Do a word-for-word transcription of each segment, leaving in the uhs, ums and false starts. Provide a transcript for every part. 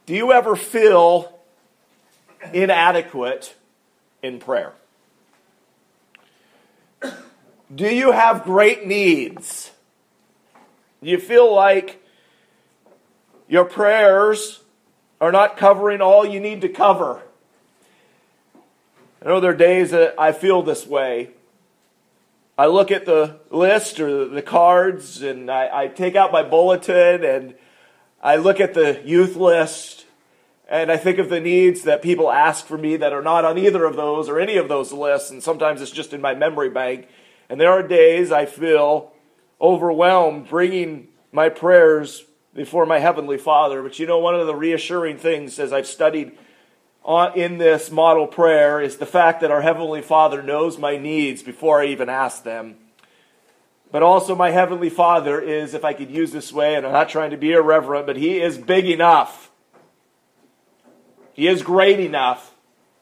Do you ever feel inadequate in prayer? Do you have great needs? Do you feel like your prayers are not covering all you need to cover? I know there are days that I feel this way. I look at the list or the cards, and I, I take out my bulletin, and I look at the youth list, and I think of the needs that people ask for me that are not on either of those or any of those lists, and sometimes it's just in my memory bank. And there are days I feel overwhelmed bringing my prayers before my Heavenly Father. But you know, one of the reassuring things as I've studied on, in this model prayer is the fact that our Heavenly Father knows my needs before I even ask them. But also my Heavenly Father is, if I could use this way, and I'm not trying to be irreverent, but He is big enough. He is great enough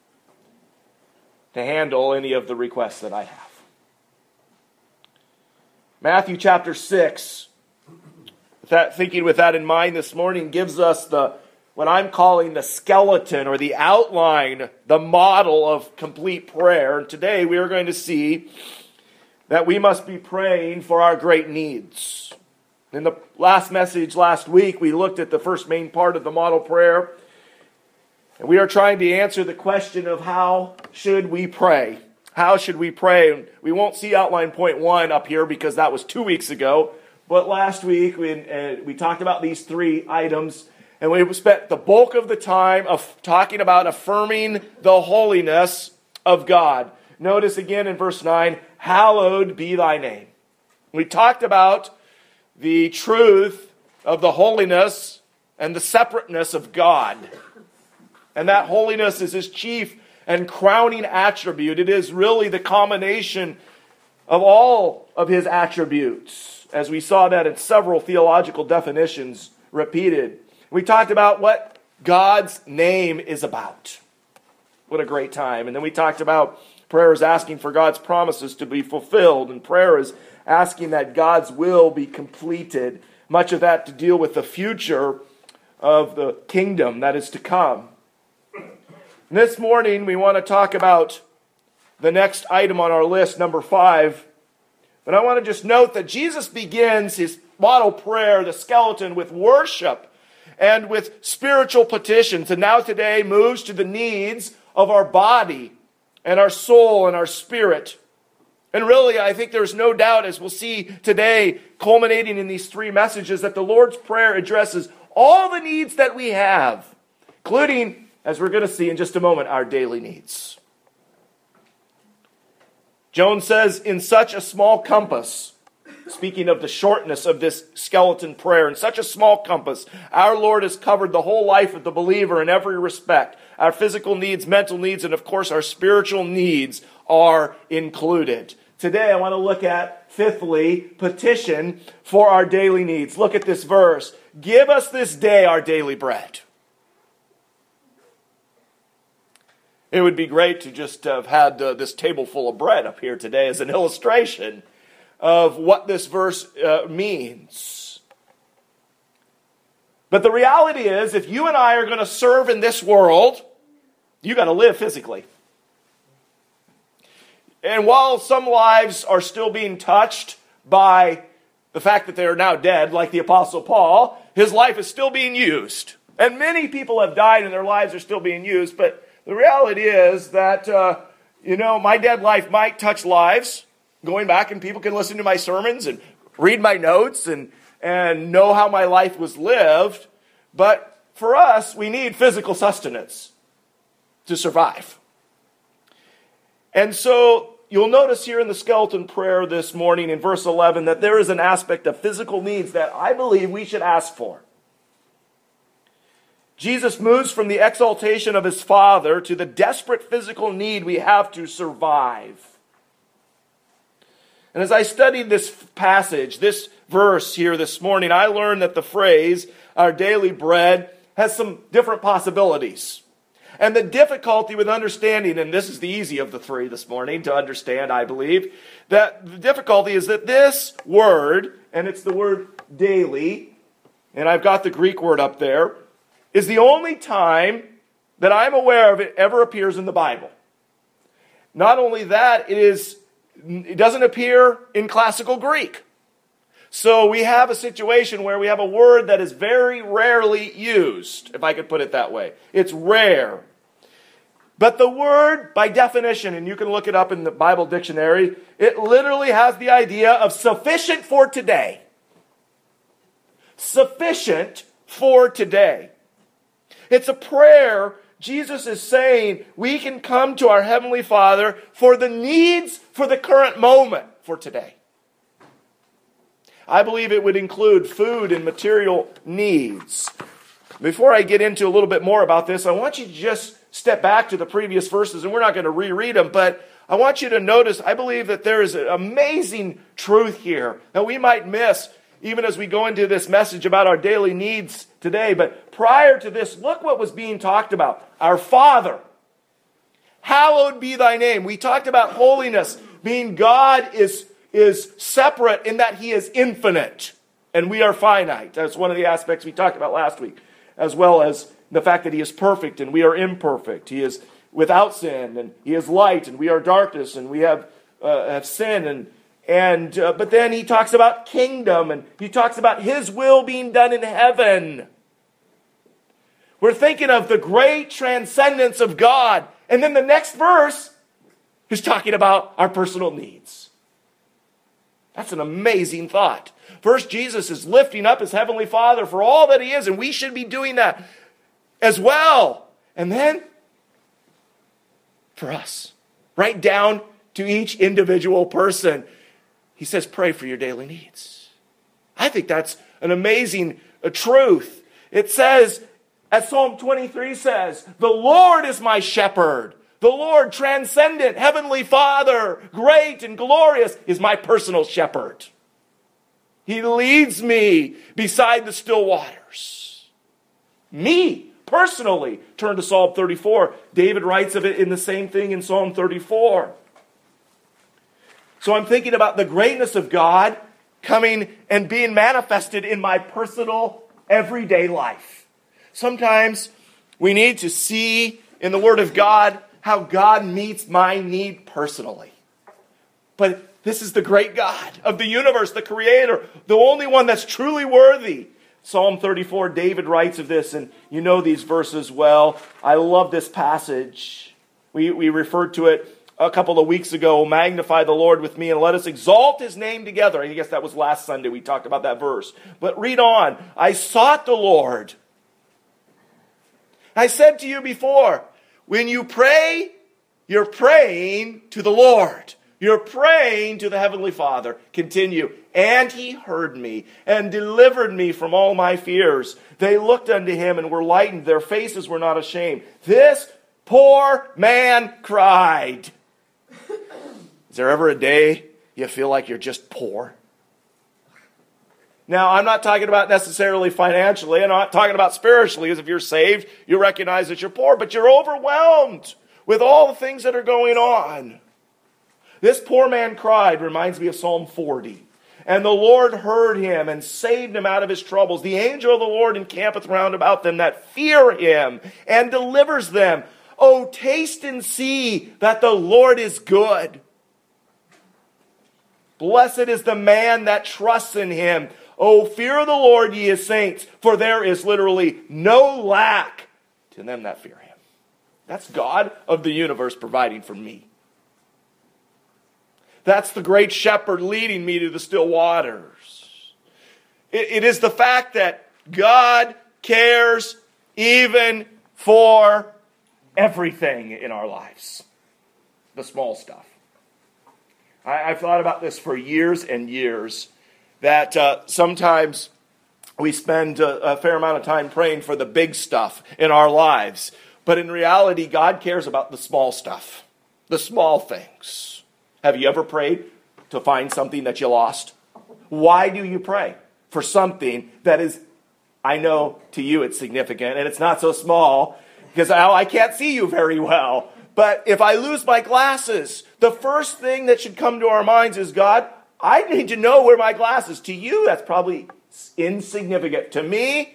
to handle any of the requests that I have. Matthew chapter six, with that, thinking with that in mind this morning, gives us the what I'm calling the skeleton or the outline, the model of complete prayer. And today we are going to see that we must be praying for our great needs. In the last message last week, we looked at the first main part of the model prayer. And we are trying to answer the question of how should we pray? How should we pray? And we won't see outline point one up here because that was two weeks ago. But last week we, uh, we talked about these three items. And we spent the bulk of the time of talking about affirming the holiness of God. Notice again in verse nine, hallowed be thy name. We talked about the truth of the holiness and the separateness of God. And that holiness is His chief and crowning attribute. It is really the combination of all of His attributes, as we saw that in several theological definitions repeated. We talked about what God's name is about. What a great time. And then we talked about prayer is asking for God's promises to be fulfilled. And prayer is asking that God's will be completed. Much of that to deal with the future of the kingdom that is to come. And this morning we want to talk about the next item on our list, number five. But I want to just note that Jesus begins His model prayer, the skeleton, with worship and with spiritual petitions, and now today moves to the needs of our body and our soul and our spirit. And really, I think there's no doubt, as we'll see today, culminating in these three messages, that the Lord's Prayer addresses all the needs that we have, including, as we're going to see in just a moment, our daily needs. Jones says, in such a small compass, speaking of the shortness of this skeleton prayer, in such a small compass, our Lord has covered the whole life of the believer in every respect. Our physical needs, mental needs, and of course our spiritual needs are included. Today I want to look at, fifthly, petition for our daily needs. Look at this verse. Give us this day our daily bread. It would be great to just have had uh, this table full of bread up here today as an illustration of what this verse uh, means. But the reality is, if you and I are going to serve in this world, you got to live physically. And while some lives are still being touched by the fact that they are now dead, like the Apostle Paul, his life is still being used. And many people have died and their lives are still being used. But the reality is that, uh, you know, my dead life might touch lives. Going back and people can listen to my sermons and read my notes and, and know how my life was lived. But for us, we need physical sustenance to survive. And so you'll notice here in the skeleton prayer this morning in verse eleven that there is an aspect of physical needs that I believe we should ask for. Jesus moves from the exaltation of His Father to the desperate physical need we have to survive. And as I studied this passage, this verse here this morning, I learned that the phrase, our daily bread, has some different possibilities. And the difficulty with understanding, and this is the easy of the three this morning to understand, I believe, that the difficulty is that this word, and it's the word daily, and I've got the Greek word up there, is the only time that I'm aware of it ever appears in the Bible. Not only that, it is it doesn't appear in classical Greek. So we have a situation where we have a word that is very rarely used, if I could put it that way. It's rare. But the word, by definition, and you can look it up in the Bible dictionary, it literally has the idea of sufficient for today. Sufficient for today. It's a prayer. Jesus is saying we can come to our Heavenly Father for the needs for the current moment for today. I believe it would include food and material needs. Before I get into a little bit more about this, I want you to just step back to the previous verses, and we're not going to reread them, but I want you to notice, I believe that there is an amazing truth here that we might miss even as we go into this message about our daily needs today. But prior to this, look what was being talked about. Our Father, hallowed be thy name. We talked about holiness, being God is, is separate in that he is infinite, and we are finite. That's one of the aspects we talked about last week, as well as the fact that he is perfect and we are imperfect. He is without sin, and he is light, and we are darkness, and we have uh, have sin. And and uh, but then he talks about kingdom, and he talks about his will being done in heaven. We're thinking of the great transcendence of God, and then the next verse is talking about our personal needs. That's an amazing thought. First, Jesus is lifting up his Heavenly Father for all that he is, and we should be doing that as well. And then, for us, right down to each individual person, he says, pray for your daily needs. I think that's an amazing uh, truth. It says, as Psalm twenty-three says, the Lord is my shepherd. The Lord, transcendent, Heavenly Father, great and glorious, is my personal shepherd. He leads me beside the still waters. Me. Personally, turn to Psalm thirty-four. David writes of it in the same thing in Psalm thirty-four. So I'm thinking about the greatness of God coming and being manifested in my personal, everyday life. Sometimes we need to see in the Word of God how God meets my need personally. But this is the great God of the universe, the Creator, the only one that's truly worthy. Psalm thirty-four, David writes of this, and you know these verses well. I love this passage. We, we referred to it a couple of weeks ago. Magnify the Lord with me and let us exalt his name together. I guess that was last Sunday we talked about that verse. But read on. I sought the Lord. I said to you before, when you pray, you're praying to the Lord. You're praying to the Heavenly Father. Continue. And he heard me and delivered me from all my fears. They looked unto him and were lightened. Their faces were not ashamed. This poor man cried. Is there ever a day you feel like you're just poor? Now, I'm not talking about necessarily financially. I'm not talking about spiritually, as if you're saved, you recognize that you're poor, but you're overwhelmed with all the things that are going on. This poor man cried reminds me of Psalm forty. And the Lord heard him and saved him out of his troubles. The angel of the Lord encampeth round about them that fear him and delivers them. Oh, taste and see that the Lord is good. Blessed is the man that trusts in him. Oh, fear the Lord, ye his saints, for there is literally no lack to them that fear him. That's God of the universe providing for me. That's the great shepherd leading me to the still waters. It, it is the fact that God cares even for everything in our lives. The small stuff. I, I've thought about this for years and years, that uh, sometimes we spend a, a fair amount of time praying for the big stuff in our lives. But in reality, God cares about the small stuff, the small things. Have you ever prayed to find something that you lost? Why do you pray? For something that is, I know to you it's significant, and it's not so small, because I, I can't see you very well. But if I lose my glasses, the first thing that should come to our minds is, God, I need to know where my glasses. To you, that's probably insignificant. To me,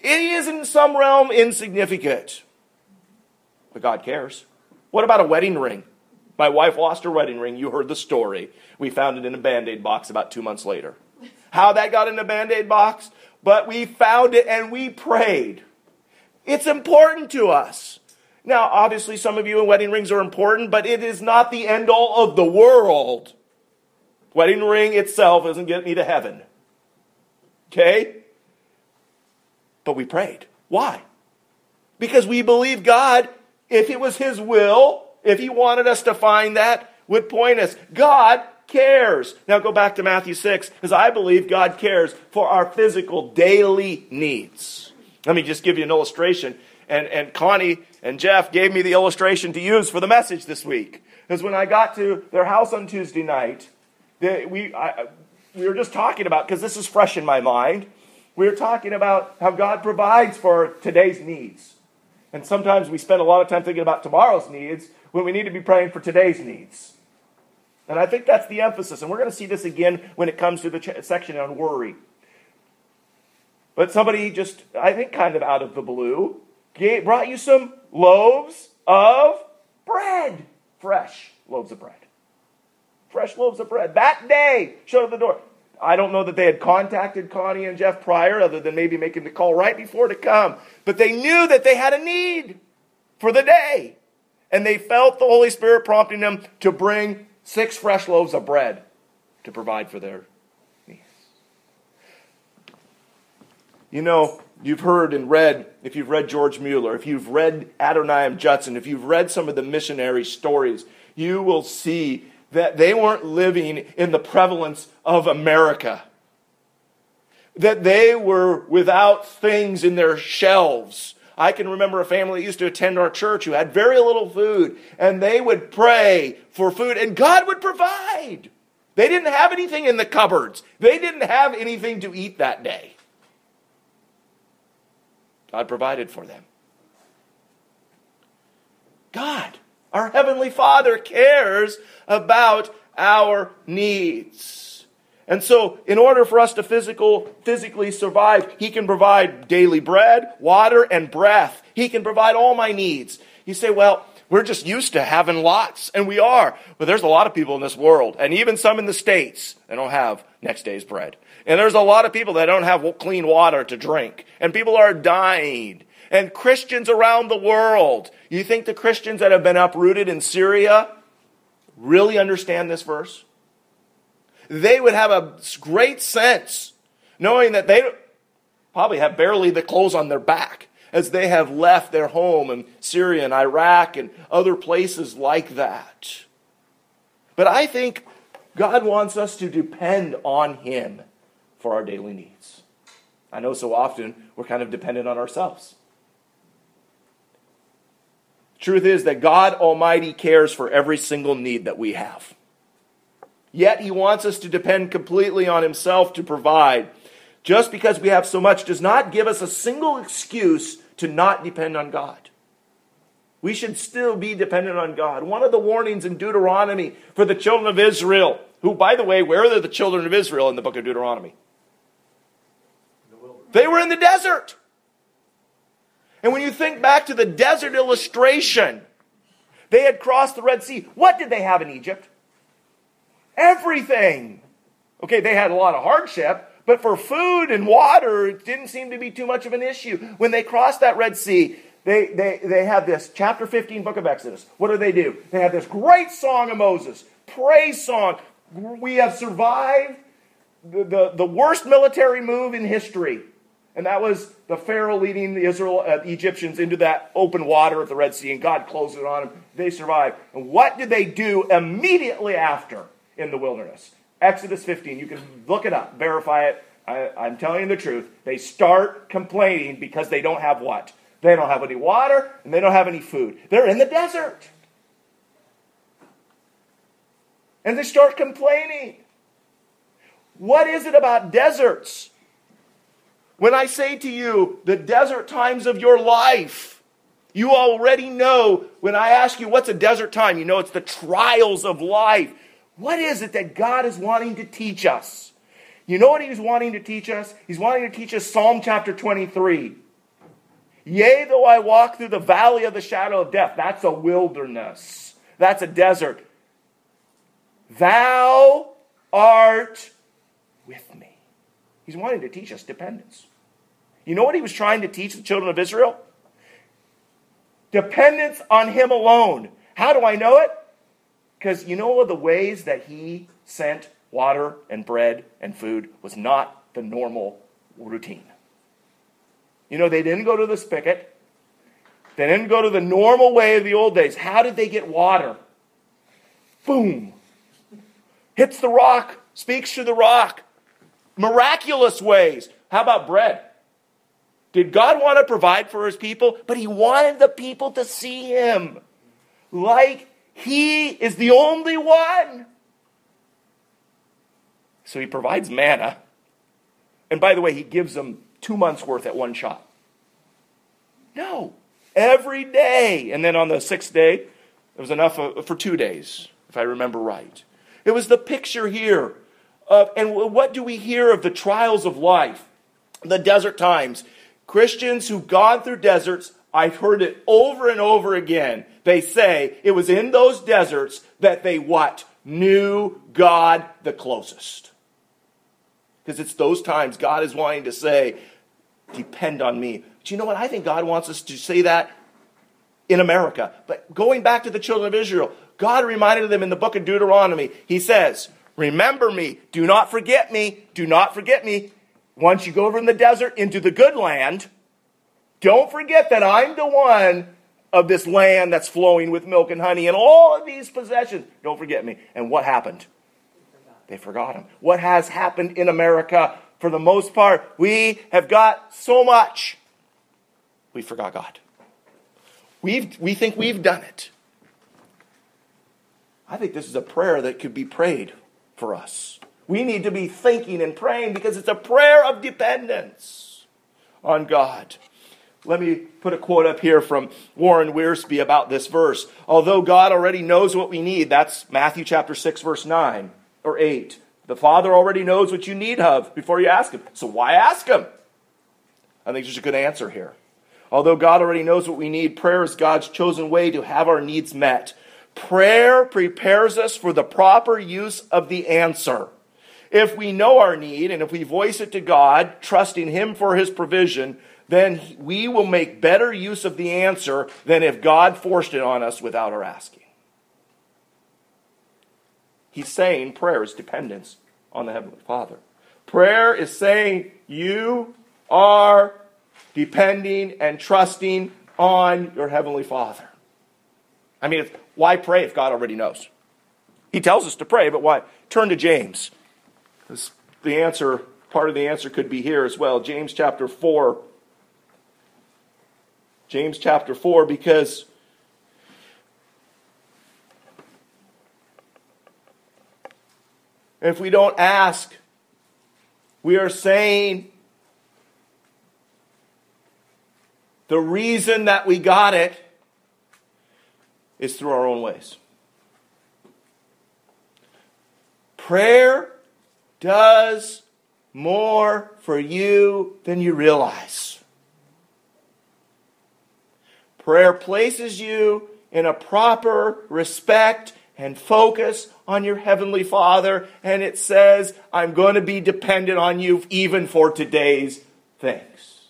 It is in some realm insignificant. But God cares. What about a wedding ring? My wife lost her wedding ring. You heard the story. We found it in a Band-Aid box about two months later. How that got in a Band-Aid box? But we found it and we prayed. It's important to us. Now, obviously, some of you in wedding rings are important, but it is not the end-all of the world. Wedding ring itself doesn't get me to heaven. Okay? But we prayed. Why? Because we believe God, if it was His will, if He wanted us to find that, would point us. God cares. Now go back to Matthew six, because I believe God cares for our physical daily needs. Let me just give you an illustration. And, and Connie and Jeff gave me the illustration to use for the message this week. Because when I got to their house on Tuesday night, they, we, I, we were just talking about, because this is fresh in my mind, we were talking about how God provides for today's needs. And sometimes we spend a lot of time thinking about tomorrow's needs when we need to be praying for today's needs. And I think that's the emphasis. And we're going to see this again when it comes to the ch- section on worry. But somebody just, I think kind of out of the blue, gave, brought you some loaves of bread. Fresh loaves of bread. Fresh loaves of bread. That day, showed at the door. I don't know that they had contacted Connie and Jeff prior, other than maybe making the call right before to come. But they knew that they had a need for the day. And they felt the Holy Spirit prompting them to bring six fresh loaves of bread to provide for their needs. You know, you've heard and read, if you've read George Mueller, if you've read Adoniram Judson, if you've read some of the missionary stories, you will see that they weren't living in the prevalence of America. That they were without things in their shelves. I can remember a family that used to attend our church who had very little food, and they would pray for food, and God would provide. They didn't have anything in the cupboards. They didn't have anything to eat that day. God provided for them. God, our Heavenly Father, cares about our needs. And so, in order for us to physical, physically survive, He can provide daily bread, water, and breath. He can provide all my needs. You say, well, we're just used to having lots, and we are. But there's a lot of people in this world, and even some in the States, that don't have next day's bread. And there's a lot of people that don't have clean water to drink. And people are dying. And Christians around the world. You think the Christians that have been uprooted in Syria really understand this verse? They would have a great sense, knowing that they probably have barely the clothes on their back, as they have left their home in Syria and Iraq and other places like that. But I think God wants us to depend on Him for our daily needs. I know so often we're kind of dependent on ourselves. Truth is that God Almighty cares for every single need that we have. Yet He wants us to depend completely on Himself to provide. Just because we have so much does not give us a single excuse to not depend on God. We should still be dependent on God. One of the warnings in Deuteronomy for the children of Israel, who, by the way, where are the children of Israel in the book of Deuteronomy? They were in the desert. And when you think back to the desert illustration, they had crossed the Red Sea. What did they have in Egypt? Everything. Okay, they had a lot of hardship, but for food and water, it didn't seem to be too much of an issue. When they crossed that Red Sea, they, they, they have this, chapter fifteen, book of Exodus. What do they do? They have this great song of Moses, praise song. We have survived the, the, the worst military move in history. And that was the Pharaoh leading the Israel, uh, Egyptians into that open water of the Red Sea, and God closed it on them. They survived. And what did they do immediately after in the wilderness? Exodus fifteen. You can look it up, verify it. I, I'm telling you the truth. They start complaining because they don't have what? They don't have any water, and they don't have any food. They're in the desert. And they start complaining. What is it about deserts? When I say to you, the desert times of your life, you already know, when I ask you what's a desert time, you know it's the trials of life. What is it that God is wanting to teach us? You know what He's wanting to teach us? He's wanting to teach us Psalm chapter twenty-three. Yea, though I walk through the valley of the shadow of death. That's a wilderness. That's a desert. Thou art with me. He's wanting to teach us dependence. You know what he was trying to teach the children of Israel? Dependence on him alone. How do I know it? Because you know the ways that he sent water and bread and food was not the normal routine. You know, they didn't go to the spigot. They didn't go to the normal way of the old days. How did they get water? Boom. Hits the rock, speaks to the rock. Miraculous ways. How about bread? Did God want to provide for his people? But he wanted the people to see him like he is the only one. So he provides manna. And by the way, he gives them two months' worth at one shot. No. Every day. And then on the sixth day, it was enough for two days, if I remember right. It was the picture here. Of, and what do we hear of the trials of life? The desert times. Christians who've gone through deserts, I've heard it over and over again. They say it was in those deserts that they what? Knew God the closest. Because it's those times God is wanting to say, depend on me. But you know what? I think God wants us to say that in America. But going back to the children of Israel, God reminded them in the book of Deuteronomy. He says, remember me. Do not forget me. Do not forget me. Once you go from the desert into the good land, don't forget that I'm the one of this land that's flowing with milk and honey and all of these possessions. Don't forget me. And what happened? They forgot him. What has happened in America for the most part? We have got so much. We forgot God. We've, we think we've done it. I think this is a prayer that could be prayed for us. We need to be thinking and praying because it's a prayer of dependence on God. Let me put a quote up here from Warren Wiersbe about this verse. Although God already knows what we need, that's Matthew chapter six, verse nine or eight. The Father already knows what you need of before you ask him. So why ask him? I think there's a good answer here. Although God already knows what we need, prayer is God's chosen way to have our needs met. Prayer prepares us for the proper use of the answer. If we know our need and if we voice it to God, trusting him for his provision, then we will make better use of the answer than if God forced it on us without our asking. He's saying prayer is dependence on the Heavenly Father. Prayer is saying you are depending and trusting on your Heavenly Father. I mean, why pray if God already knows? He tells us to pray, but why? Turn to James. The answer, part of the answer could be here as well. James chapter four. James chapter four, because if we don't ask, we are saying the reason that we got it is through our own ways. Prayer does more for you than you realize. Prayer places you in a proper respect and focus on your Heavenly Father, and it says, I'm going to be dependent on you even for today's things.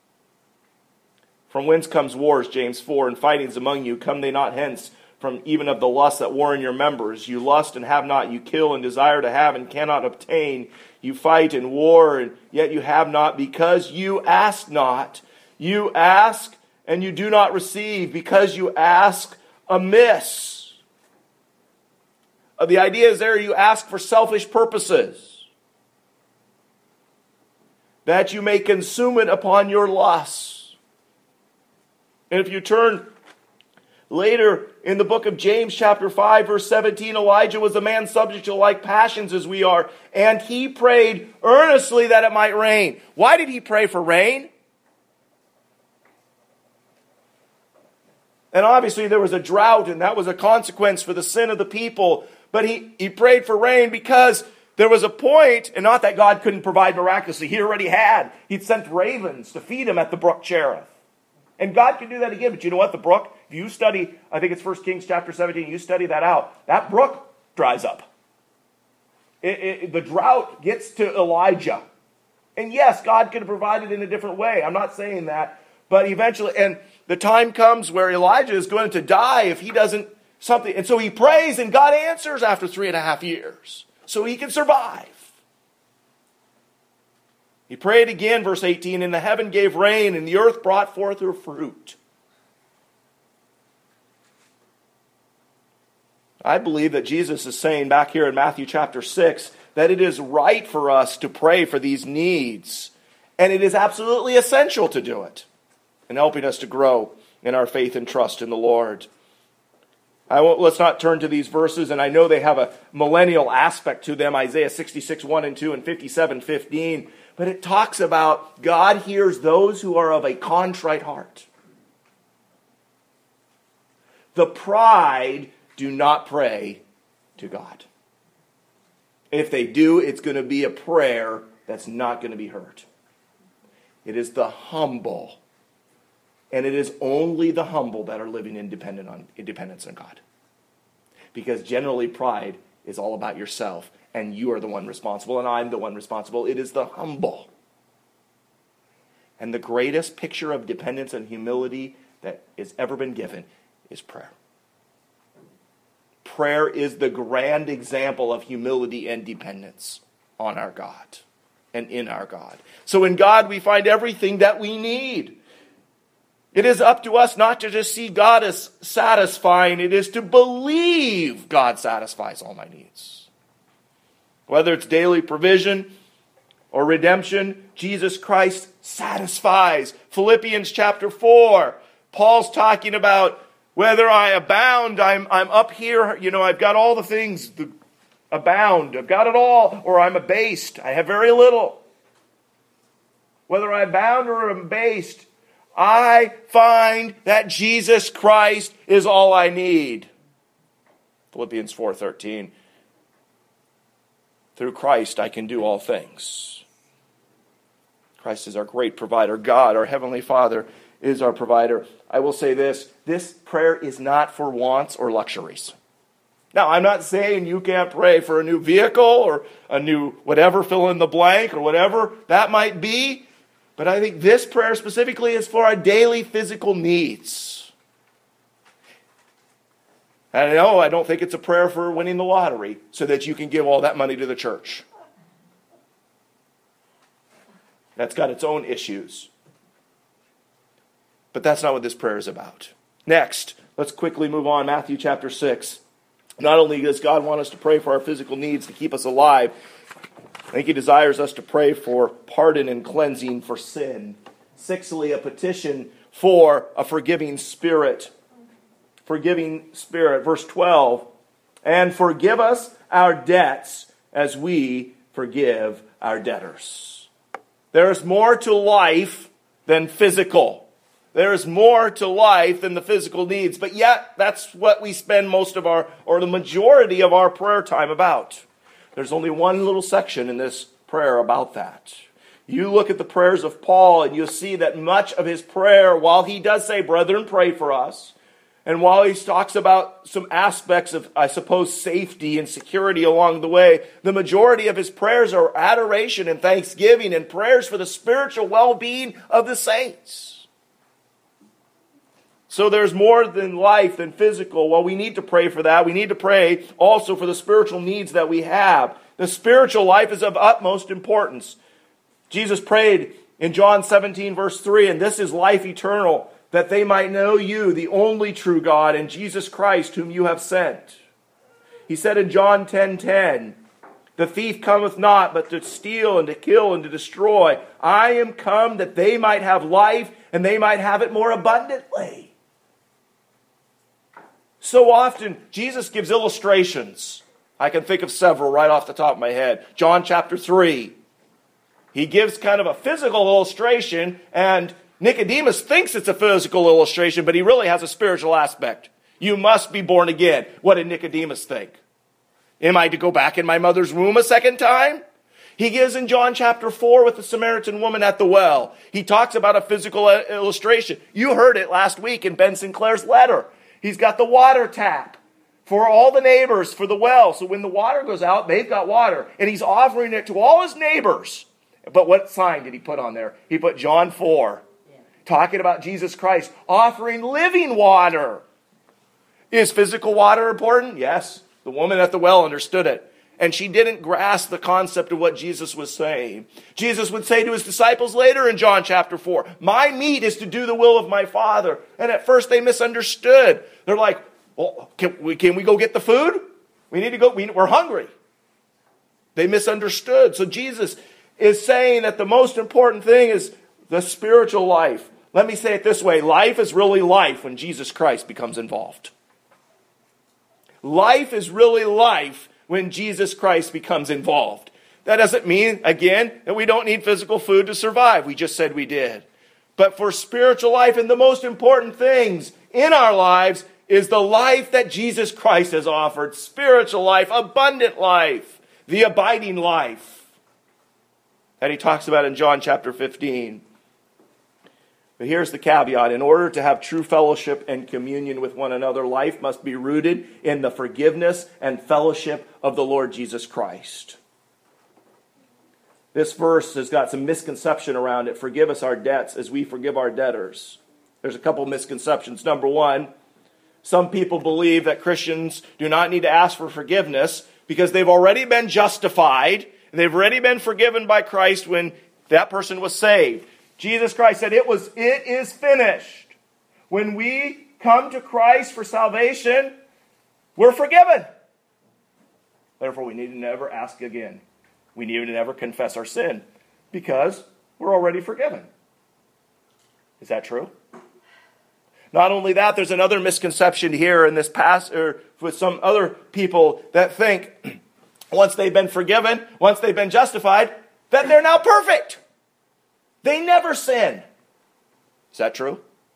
From whence comes wars, James four, and fightings among you? Come they not hence from even of the lusts that war in your members? You lust and have not, you kill and desire to have and cannot obtain. You fight and war, and yet you have not, because you ask not. You ask and you do not receive, because you ask amiss. Uh, the idea is there you ask for selfish purposes, that you may consume it upon your lusts. And if you turn later in the book of James chapter five verse seventeen, Elijah was a man subject to like passions as we are, and he prayed earnestly that it might rain. Why did he pray for rain? And obviously there was a drought, and that was a consequence for the sin of the people. But he, he prayed for rain because there was a point, and not that God couldn't provide miraculously. He already had. He'd sent ravens to feed him at the brook Cherith. And God can do that again. But you know what? The brook, if you study, I think it's First Kings chapter seventeen, you study that out, that brook dries up. It, it, the drought gets to Elijah. And yes, God could have provided in a different way. I'm not saying that. But eventually, and the time comes where Elijah is going to die if he doesn't something. And so he prays and God answers after three and a half years. So he can survive. He prayed again, verse eighteen, and the heaven gave rain, and the earth brought forth her fruit. I believe that Jesus is saying back here in Matthew chapter six that it is right for us to pray for these needs. And it is absolutely essential to do it in helping us to grow in our faith and trust in the Lord. I won't, let's not turn to these verses, and I know they have a millennial aspect to them, Isaiah sixty-six, one and two, and fifty-seven, fifteen. But it talks about God hears those who are of a contrite heart. The pride do not pray to God. If they do, it's going to be a prayer that's not going to be heard. It is the humble. And it is only the humble that are living independent on, independence on God. Because generally pride is all about yourself. And you are the one responsible, and I'm the one responsible. It is the humble. And the greatest picture of dependence and humility that has ever been given is prayer. Prayer is the grand example of humility and dependence on our God and in our God. So in God we find everything that we need. It is up to us not to just see God as satisfying. It is to believe God satisfies all my needs. Whether it's daily provision or redemption, Jesus Christ satisfies. Philippians chapter four, Paul's talking about whether I abound, I'm, I'm up here, you know, I've got all the things, the, abound, I've got it all, or I'm abased, I have very little. Whether I abound or am abased, I find that Jesus Christ is all I need. Philippians four thirteen. Through Christ I can do all things. Christ is our great provider. God, our Heavenly Father, is our provider. I will say this, this prayer is not for wants or luxuries. Now, I'm not saying you can't pray for a new vehicle or a new whatever, fill in the blank or whatever that might be. But I think this prayer specifically is for our daily physical needs. And no, I don't think it's a prayer for winning the lottery so that you can give all that money to the church. That's got its own issues. But that's not what this prayer is about. Next, let's quickly move on. Matthew chapter six. Not only does God want us to pray for our physical needs to keep us alive, I think He desires us to pray for pardon and cleansing for sin. Sixthly, a petition for a forgiving spirit. Forgiving spirit. Verse twelve. And forgive us our debts as we forgive our debtors. There is more to life than physical. There is more to life than the physical needs. But yet, that's what we spend most of our, or the majority of our prayer time about. There's only one little section in this prayer about that. You look at the prayers of Paul and you'll see that much of his prayer, while he does say, brethren, pray for us, and while he talks about some aspects of, I suppose, safety and security along the way, the majority of his prayers are adoration and thanksgiving and prayers for the spiritual well-being of the saints. So there's more than life than physical. Well, we need to pray for that. We need to pray also for the spiritual needs that we have. The spiritual life is of utmost importance. Jesus prayed in John seventeen, verse three, and this is life eternal, that they might know you, the only true God, and Jesus Christ, whom you have sent. He said in John ten ten, the thief cometh not, but to steal and to kill and to destroy. I am come that they might have life, and they might have it more abundantly. So often, Jesus gives illustrations. I can think of several right off the top of my head. John chapter three. He gives kind of a physical illustration, and Nicodemus thinks it's a physical illustration, but he really has a spiritual aspect. You must be born again. What did Nicodemus think? Am I to go back in my mother's womb a second time? He gives in John chapter four with the Samaritan woman at the well. He talks about a physical illustration. You heard it last week in Ben Sinclair's letter. He's got the water tap for all the neighbors for the well. So when the water goes out, they've got water. And he's offering it to all his neighbors. But what sign did he put on there? He put John four. Yeah. Talking about Jesus Christ offering living water. Is physical water important? Yes. The woman at the well understood it. And she didn't grasp the concept of what Jesus was saying. Jesus would say to his disciples later in John chapter four, my meat is to do the will of my Father. And at first they misunderstood. They're like, well, can we, can we go get the food? We need to go. We, we're hungry. They misunderstood. So Jesus is saying that the most important thing is the spiritual life. Let me say it this way. Life is really life when Jesus Christ becomes involved. Life is really life when Jesus Christ becomes involved. That doesn't mean, again, that we don't need physical food to survive. We just said we did. But for spiritual life, and the most important things in our lives is the life that Jesus Christ has offered. Spiritual life, abundant life, the abiding life that he talks about in John chapter fifteen. But here's the caveat. In order to have true fellowship and communion with one another, life must be rooted in the forgiveness and fellowship of the Lord Jesus Christ. This verse has got some misconception around it. Forgive us our debts as we forgive our debtors. There's a couple misconceptions. Number one, some people believe that Christians do not need to ask for forgiveness because they've already been justified and they've already been forgiven by Christ when that person was saved. Jesus Christ said, it was, it is finished. When we come to Christ for salvation, we're forgiven. Therefore, we need to never ask again. We need to never confess our sin because we're already forgiven. Is that true? Not only that, there's another misconception here in this past, or with some other people that think once they've been forgiven, once they've been justified, that they're now perfect. They never sin. Is that true?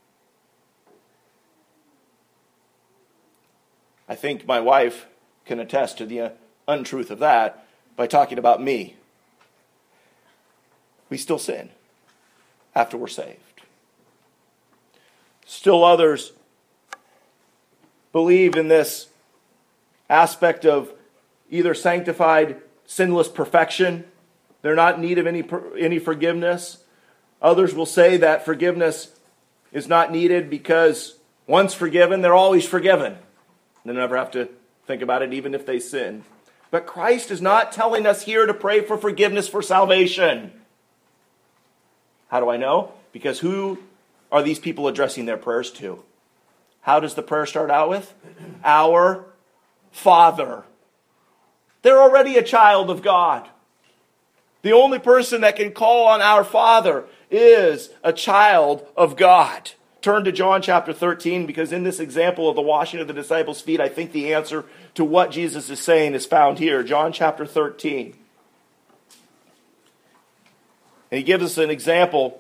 I think my wife can attest to the untruth of that by talking about me. We still sin after we're saved. Still others believe in this aspect of either sanctified, sinless perfection. They're not in need of any, any forgiveness. Others will say that forgiveness is not needed because once forgiven, they're always forgiven. They never have to think about it even if they sin. But Christ is not telling us here to pray for forgiveness for salvation. How do I know? Because who are these people addressing their prayers to? How does the prayer start out with? Our Father. They're already a child of God. The only person that can call on our Father is a child of God. Turn to John chapter thirteen, because in this example of the washing of the disciples' feet, I think the answer to what Jesus is saying is found here. John chapter thirteen. And he gives us an example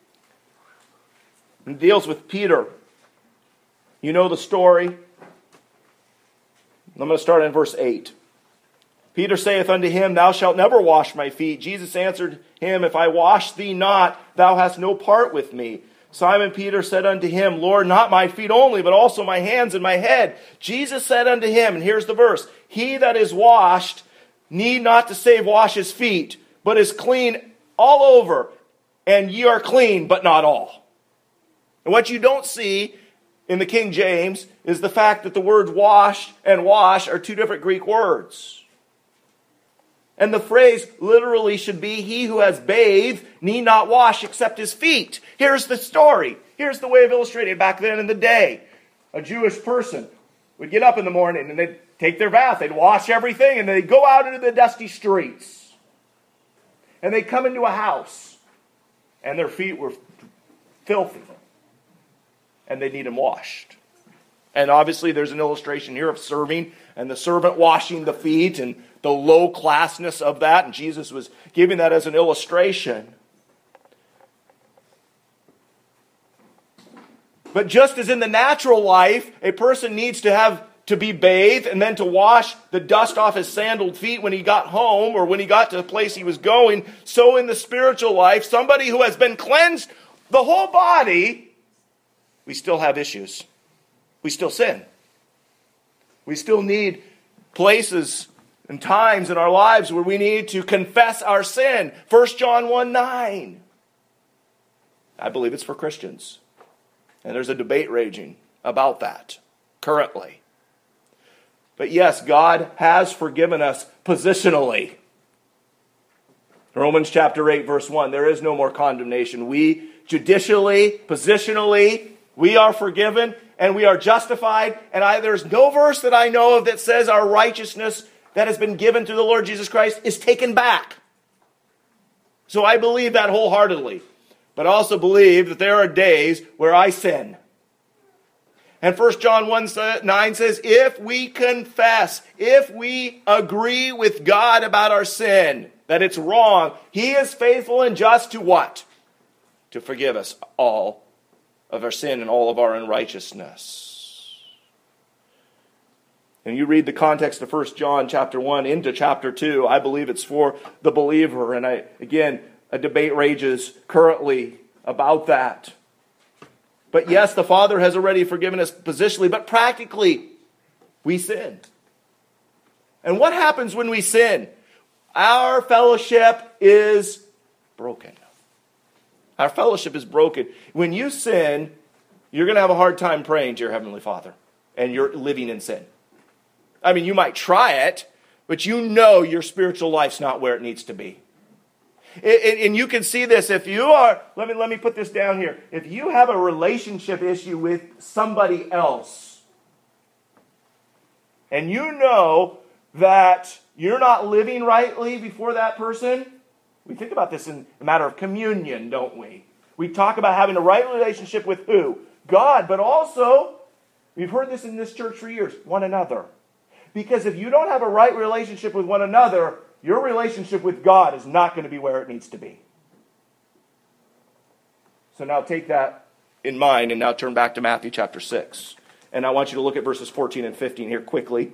and deals with Peter. You know the story. I'm going to start in verse eight. Peter saith unto him, Thou shalt never wash my feet. Jesus answered him, If I wash thee not, thou hast no part with me. Simon Peter said unto him, Lord, not my feet only, but also my hands and my head. Jesus said unto him, and here's the verse, He that is washed need not to save wash his feet, but is clean all over, and ye are clean, but not all. And what you don't see in the King James is the fact that the words washed and wash are two different Greek words. And the phrase literally should be, he who has bathed need not wash except his feet. Here's the story. Here's the way of illustrating it back then in the day. A Jewish person would get up in the morning and they'd take their bath. They'd wash everything and they'd go out into the dusty streets. And they'd come into a house and their feet were filthy. And they need them washed. And obviously there's an illustration here of serving and the servant washing the feet and the low classness of that. And Jesus was giving that as an illustration. But just as in the natural life, a person needs to have to be bathed and then to wash the dust off his sandaled feet when he got home or when he got to the place he was going, so in the spiritual life, somebody who has been cleansed the whole body, we still have issues. We still sin. We still need places and times in our lives where we need to confess our sin. First John one nine. I believe it's for Christians. And there's a debate raging about that currently. But yes, God has forgiven us positionally. Romans chapter eight, verse one, there is no more condemnation. We judicially, positionally, we are forgiven and we are justified. And I, there's no verse that I know of that says our righteousness that has been given through the Lord Jesus Christ is taken back. So I believe that wholeheartedly. But I also believe that there are days where I sin. And First John one nine says, if we confess, if we agree with God about our sin, that it's wrong, He is faithful and just to what? To forgive us all of our sin and all of our unrighteousness. And you read the context of First John chapter one into chapter two, I believe it's for the believer. And I again, a debate rages currently about that. But yes, the Father has already forgiven us positionally, but practically, we sin. And what happens when we sin? Our fellowship is broken. Our fellowship is broken. When you sin, you're going to have a hard time praying to your Heavenly Father, and you're living in sin. I mean, you might try it, but you know your spiritual life's not where it needs to be. And you can see this if you are, let me, let me put this down here. If you have a relationship issue with somebody else, and you know that you're not living rightly before that person, we think about this in a matter of communion, don't we? We talk about having a right relationship with who? God, but also, we've heard this in this church for years, one another. Because if you don't have a right relationship with one another, your relationship with God is not going to be where it needs to be. So now take that in mind and now turn back to Matthew chapter six. And I want you to look at verses fourteen and fifteen here quickly.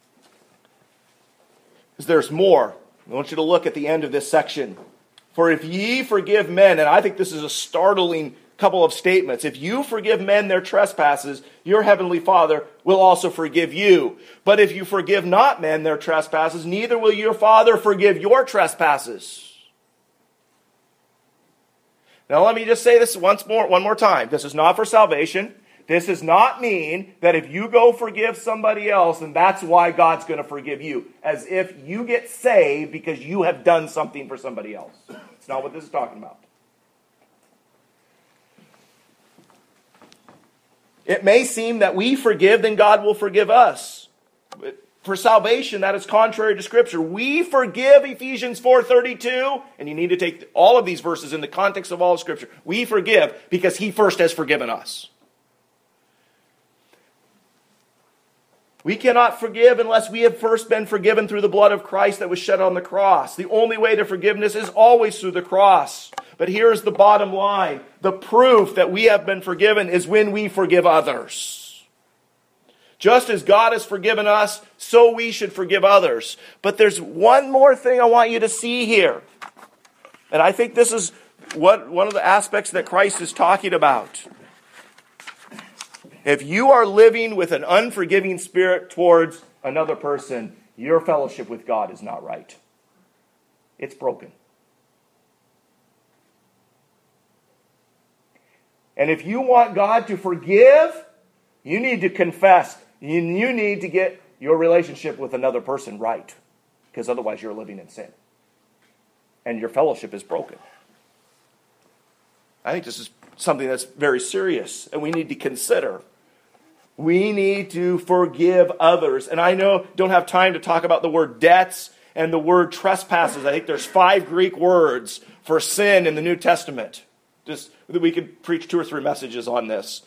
Because there's more. I want you to look at the end of this section. For if ye forgive men, and I think this is a startling couple of statements. If you forgive men their trespasses, your heavenly Father will also forgive you. But if you forgive not men their trespasses, neither will your Father forgive your trespasses. Now let me just say this once more, one more time. This is not for salvation. This does not mean that if you go forgive somebody else, and that's why God's going to forgive you. As if you get saved because you have done something for somebody else. It's not what this is talking about. It may seem that we forgive, then God will forgive us. But for salvation, that is contrary to Scripture. We forgive, Ephesians four thirty-two, and you need to take all of these verses in the context of all of Scripture. We forgive because He first has forgiven us. We cannot forgive unless we have first been forgiven through the blood of Christ that was shed on the cross. The only way to forgiveness is always through the cross. But here's the bottom line. The proof that we have been forgiven is when we forgive others. Just as God has forgiven us, so we should forgive others. But there's one more thing I want you to see here. And I think this is what one of the aspects that Christ is talking about. If you are living with an unforgiving spirit towards another person, your fellowship with God is not right. It's broken. And if you want God to forgive, you need to confess. You, you need to get your relationship with another person right. Because otherwise you're living in sin. And your fellowship is broken. I think this is something that's very serious. And we need to consider. We need to forgive others. And I know don't have time to talk about the word debts and the word trespasses. I think there's five Greek words for sin in the New Testament. Just we could preach two or three messages on this.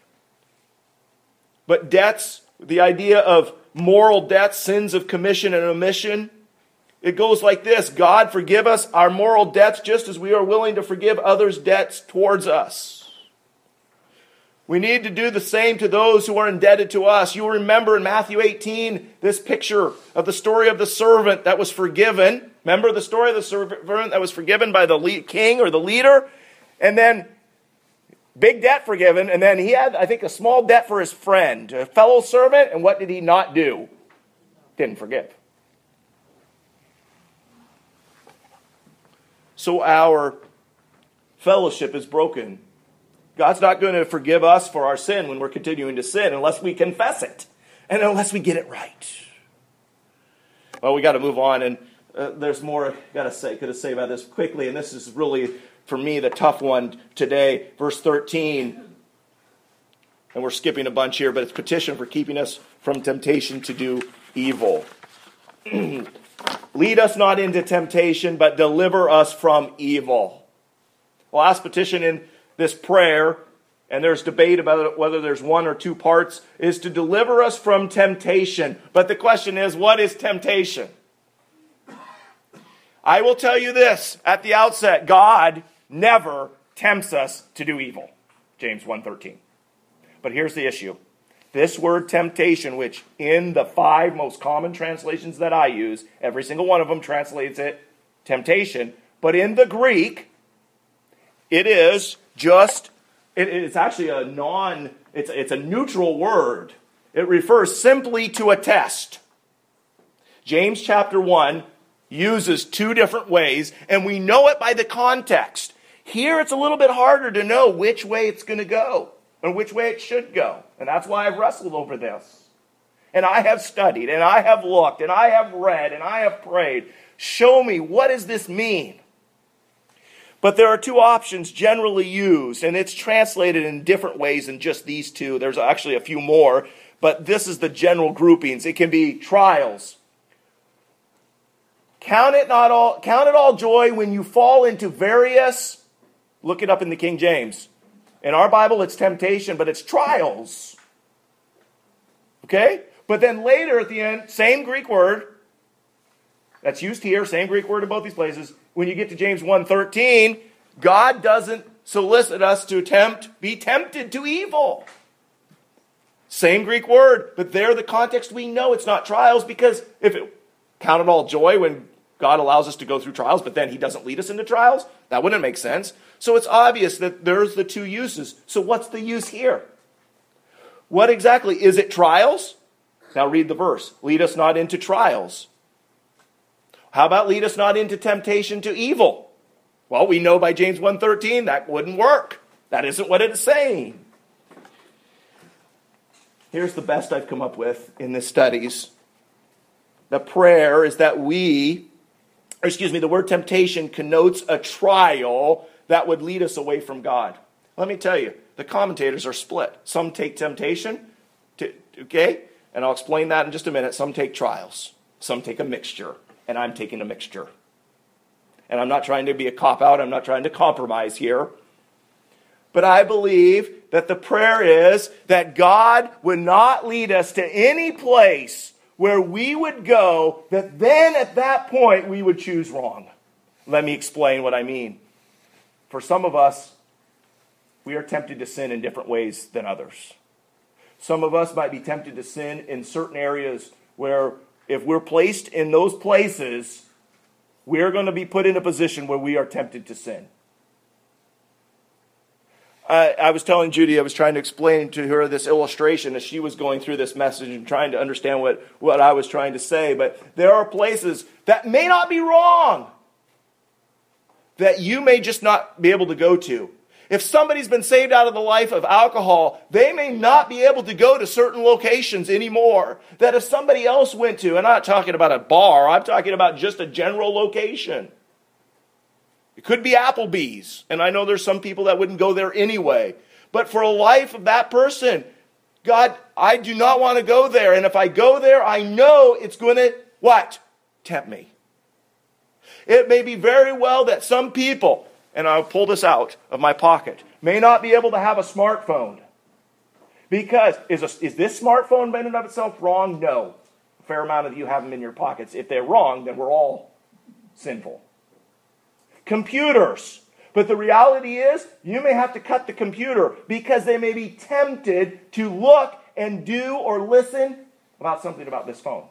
But debts, the idea of moral debts, sins of commission and omission, it goes like this. God, forgive us our moral debts just as we are willing to forgive others' debts towards us. We need to do the same to those who are indebted to us. You'll remember in Matthew eighteen, this picture of the story of the servant that was forgiven. Remember the story of the servant that was forgiven by the lead, king or the leader? And then big debt forgiven. And then he had, I think, a small debt for his friend, a fellow servant. And what did he not do? Didn't forgive. So our fellowship is broken. God's not going to forgive us for our sin when we're continuing to sin unless we confess it and unless we get it right. Well, we got to move on, and uh, there's more I got to say, could have say about this quickly, and this is really, for me, the tough one today. Verse thirteen, and we're skipping a bunch here, but it's petition for keeping us from temptation to do evil. Lead us not into temptation, but deliver us from evil. The last petition in this prayer, and there's debate about whether there's one or two parts, is to deliver us from temptation. But the question is, what is temptation? I will tell you this at the outset: God never tempts us to do evil. James one thirteen. But here's the issue. This word temptation, which in the five most common translations that I use, every single one of them translates it temptation. But in the Greek, it is just, it, it's actually a non, it's, it's a neutral word. It refers simply to a test. James chapter one uses two different ways, and we know it by the context. Here it's a little bit harder to know which way it's going to go, and which way it should go. And that's why I've wrestled over this. And I have studied, and I have looked, and I have read, and I have prayed. Show me, what does this mean? But there are two options generally used, and it's translated in different ways than just these two. There's actually a few more, but this is the general groupings. It can be trials. Count it not all, count it all joy when you fall into various, look it up in the King James. In our Bible, it's temptation, but it's trials. Okay? But then later at the end, same Greek word that's used here, same Greek word in both these places. When you get to James one thirteen, God doesn't solicit us to tempt, be tempted to evil. Same Greek word, but there the context we know it's not trials, because if it count it all joy when God allows us to go through trials, but then he doesn't lead us into trials, that wouldn't make sense. So it's obvious that there's the two uses. So what's the use here? What exactly? Is it trials? Now read the verse. Lead us not into trials. How about lead us not into temptation to evil? Well, we know by James one thirteen that wouldn't work. That isn't what it is saying. Here's the best I've come up with in the studies. The prayer is that we, or excuse me, the word temptation connotes a trial that would lead us away from God. Let me tell you, the commentators are split. Some take temptation, to, okay, and I'll explain that in just a minute. Some take trials. Some take a mixture. And I'm taking a mixture. And I'm not trying to be a cop-out. I'm not trying to compromise here. But I believe that the prayer is that God would not lead us to any place where we would go that then at that point we would choose wrong. Let me explain what I mean. For some of us, we are tempted to sin in different ways than others. Some of us might be tempted to sin in certain areas where if we're placed in those places, we're going to be put in a position where we are tempted to sin. I, I was telling Judy, I was trying to explain to her this illustration as she was going through this message and trying to understand what, what I was trying to say. But there are places that may not be wrong that you may just not be able to go to. If somebody's been saved out of the life of alcohol, they may not be able to go to certain locations anymore that if somebody else went to. And I'm not talking about a bar. I'm talking about just a general location. It could be Applebee's. And I know there's some people that wouldn't go there anyway. But for a life of that person, God, I do not want to go there. And if I go there, I know it's going to, what? Tempt me. It may be very well that some people, and I'll pull this out of my pocket, may not be able to have a smartphone. Because, is, a, is this smartphone in and of itself wrong? No. A fair amount of you have them in your pockets. If they're wrong, then we're all sinful. Computers. But the reality is, you may have to cut the computer because they may be tempted to look and do or listen about something about this phone.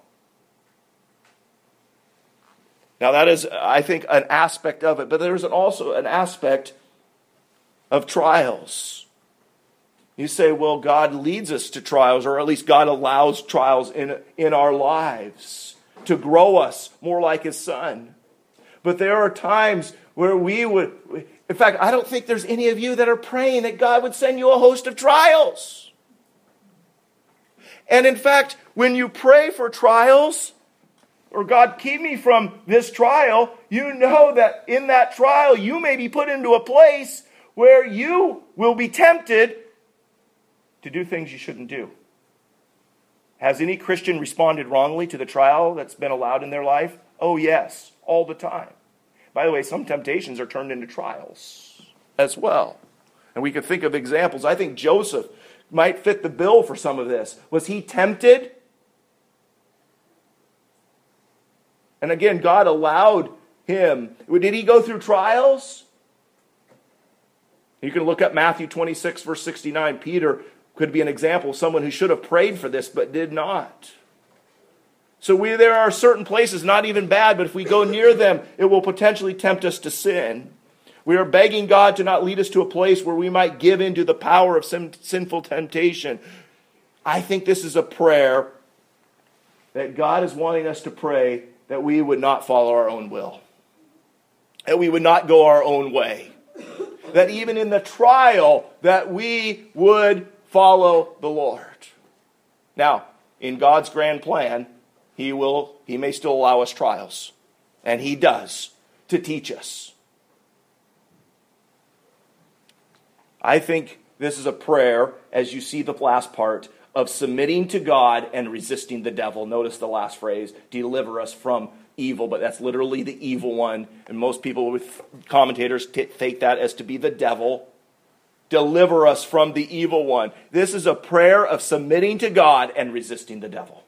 Now that is, I think, an aspect of it, but there's also an aspect of trials. You say, well, God leads us to trials, or at least God allows trials in, in our lives to grow us more like His Son. But there are times where we would, in fact, I don't think there's any of you that are praying that God would send you a host of trials. And in fact, when you pray for trials, or God, keep me from this trial, you know that in that trial you may be put into a place where you will be tempted to do things you shouldn't do. Has any Christian responded wrongly to the trial that's been allowed in their life? Oh yes, all the time. By the way, some temptations are turned into trials as well. And we could think of examples. I think Joseph might fit the bill for some of this. Was he tempted? And again, God allowed him. Did he go through trials? You can look up Matthew twenty-six, verse sixty-nine. Peter could be an example of someone who should have prayed for this but did not. So we, there are certain places, not even bad, but if we go near them, it will potentially tempt us to sin. We are begging God to not lead us to a place where we might give into the power of sin, sinful temptation. I think this is a prayer that God is wanting us to pray, that we would not follow our own will, that we would not go our own way, that even in the trial, that we would follow the Lord. Now, in God's grand plan, He will, He may still allow us trials, and He does, to teach us. I think this is a prayer, as you see the last part, of submitting to God and resisting the devil. Notice the last phrase, deliver us from evil, but that's literally the evil one. And most people, with commentators, t- take that as to be the devil. Deliver us from the evil one. This is a prayer of submitting to God and resisting the devil.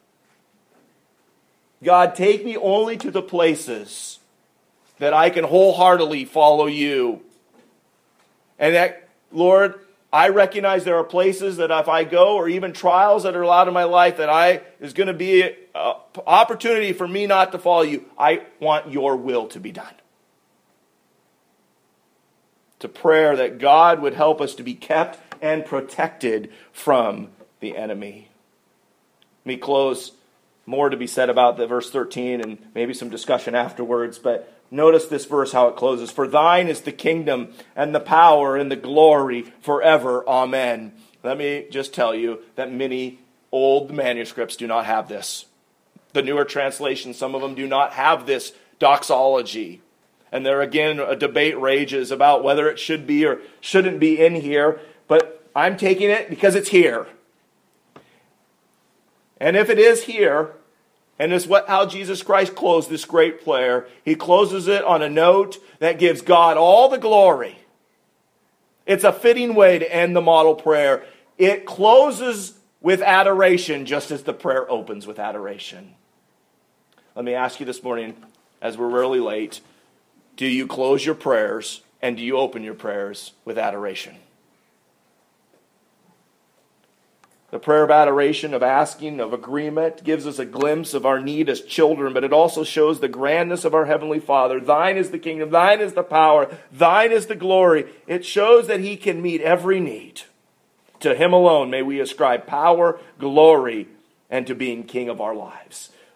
God, take me only to the places that I can wholeheartedly follow you. And that, Lord, I recognize there are places that if I go, or even trials that are allowed in my life, that I is going to be an opportunity for me not to follow you. I want your will to be done. It's a prayer that God would help us to be kept and protected from the enemy. Let me close. More to be said about the verse thirteen and maybe some discussion afterwards, but notice this verse, how it closes. For thine is the kingdom and the power and the glory forever. Amen. Let me just tell you that many old manuscripts do not have this. The newer translations, some of them do not have this doxology. And there again, a debate rages about whether it should be or shouldn't be in here. But I'm taking it because it's here. And if it is here, and it's what how Jesus Christ closed this great prayer, He closes it on a note that gives God all the glory. It's a fitting way to end the model prayer. It closes with adoration, just as the prayer opens with adoration. Let me ask you this morning, as we're really late, do you close your prayers and do you open your prayers with adoration? The prayer of adoration, of asking, of agreement, gives us a glimpse of our need as children, but it also shows the grandness of our Heavenly Father. Thine is the kingdom, thine is the power, thine is the glory. It shows that He can meet every need. To Him alone may we ascribe power, glory, and to being King of our lives.